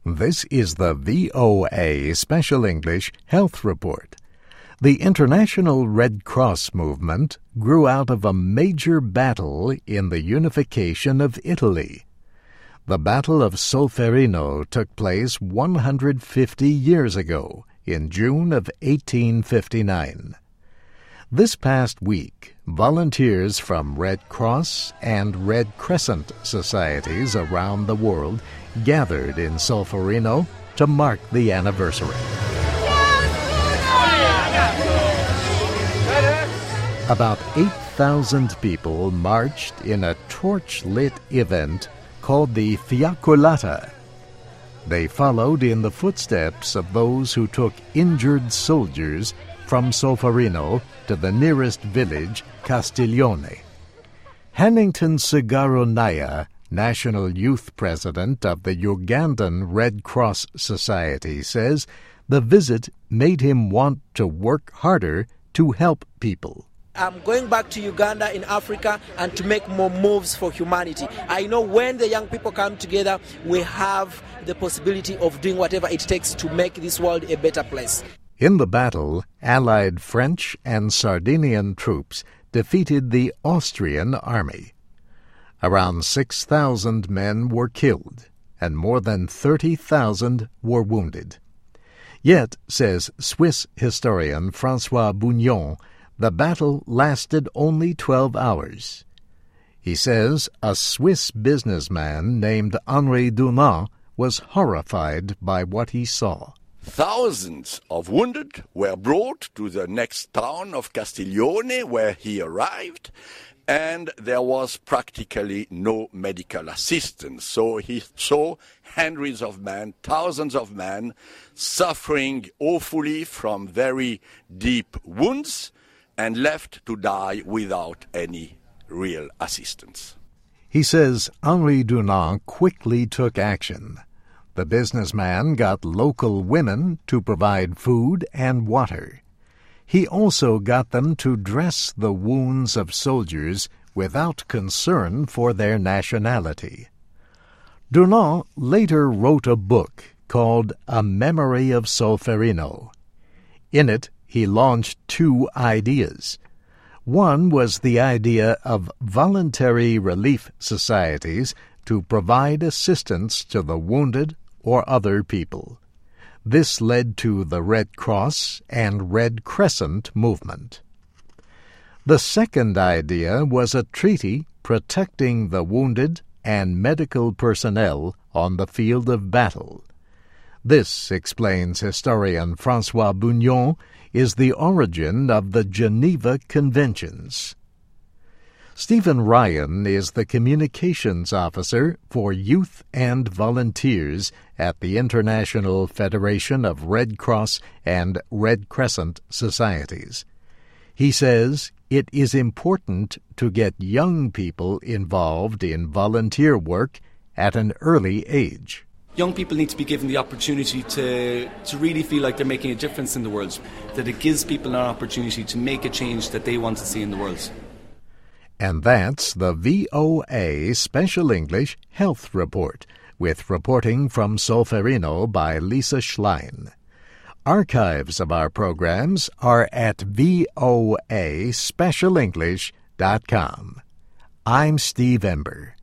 This is the VOA Special English Health Report. The International Red Cross movement grew out of a major battle in the unification of Italy. The Battle of Solferino took place 150 years ago, in June of 1859. This past week, volunteers from Red Cross and Red Crescent societies around the world gathered in Solferino to mark the anniversary. About 8,000 people marched in a torch-lit event called the Fiaccolata. They followed in the footsteps of those who took injured soldiers from Solferino to the nearest village, Castiglione. Hannington Sigaronaya, National Youth President of the Ugandan Red Cross Society, says the visit made him want to work harder to help people. I'm going back to Uganda in Africa and to make more moves for humanity. I know when the young people come together, we have the possibility of doing whatever it takes to make this world a better place. In the battle, Allied French and Sardinian troops defeated the Austrian army. Around 6,000 men were killed, and more than 30,000 were wounded. Yet, says Swiss historian François Bougnon, the battle lasted only 12 hours. He says a Swiss businessman named Henri Dunant was horrified by what he saw. Thousands of wounded were brought to the next town of Castiglione, where he arrived, and there was practically no medical assistance. So he saw hundreds of men, thousands of men, suffering awfully from very deep wounds and left to die without any real assistance. He says Henri Dunant quickly took action. The businessman got local women to provide food and water. He also got them to dress the wounds of soldiers without concern for their nationality. Dunant later wrote a book called A Memory of Solferino. In it, he launched two ideas. One was the idea of voluntary relief societies to provide assistance to the wounded or other people. This led to the Red Cross and Red Crescent movement. The second idea was a treaty protecting the wounded and medical personnel on the field of battle. This, explains historian François Bougnon, is the origin of the Geneva Conventions. Stephen Ryan is the communications officer for youth and volunteers at the International Federation of Red Cross and Red Crescent Societies. He says it is important to get young people involved in volunteer work at an early age. Young people need to be given the opportunity to really feel like they're making a difference in the world, that it gives people an opportunity to make a change that they want to see in the world. And that's the VOA Special English Health Report, with reporting from Solferino by Lisa Schlein. Archives of our programs are at voaspecialenglish.com. I'm Steve Ember.